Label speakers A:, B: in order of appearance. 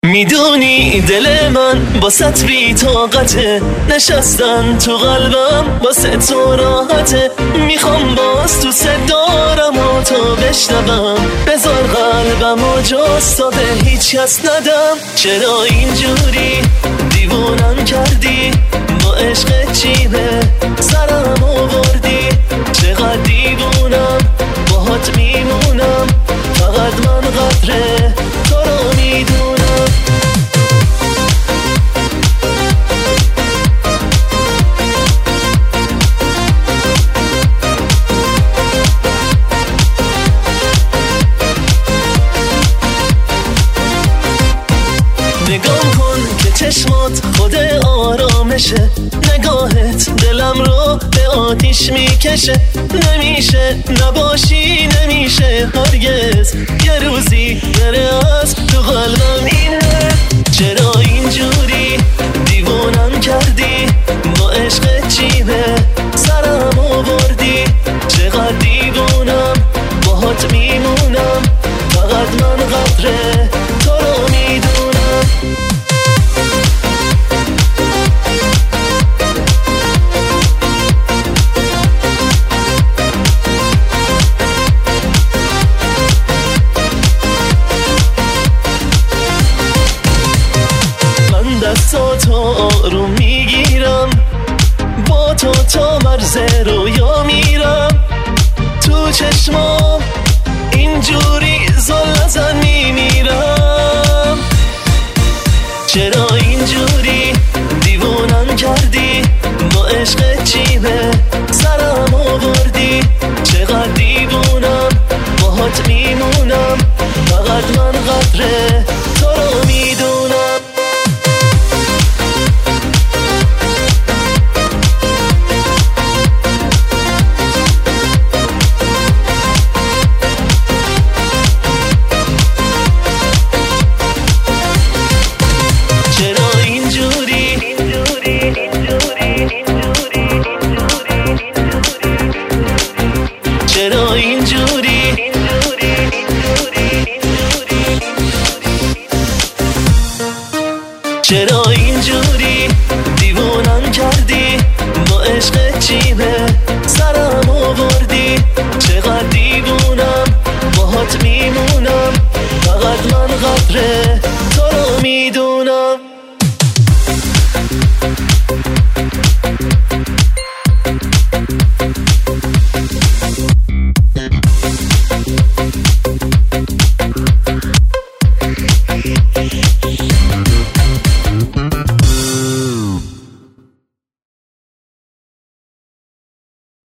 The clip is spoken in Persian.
A: میدونی دل من باست بی طاقته، نشستن تو قلبم واسه تو راحته. میخوام باز تو صدارم و تو بشنوم، بذار قلبم و جز تو به هیچ کس ندم. چرا اینجوری دیوونم کردی، با عشق چیه سرم آوردی؟ چقدر دیوونم باهات میمونم، فقط من قدر تو رو میدونم. نگاه کن که چشمات خود آرامشه، نگاهت دلم رو به آتیش میکشه. نمیشه نباشی، نمیشه هرگز، یه روزی بره از تو قلبم اینه. چرا اینجوری دیوونم کردی، با عشق چیه سرم آوردی؟ چقدر دیوونم باهات میمونم، فقط من قدر تو رو میدونم. دستاتو آروم میگیرم، با تو تا مرز رویا میرم. تو چشمام اینجوری زل میمیرم. چرا اینجوری دیوونم کردی، با عشق چیه سرم آوردی؟ چقدر دیوونم باهات میمونم، فقط من قدر تو رو میدونم. چرا اینجوری چرا اینجوری دیوونم کردی، با عشق چیه سرم آوردی؟ چقدر دیوونم باهات میمونم، فقط من قدر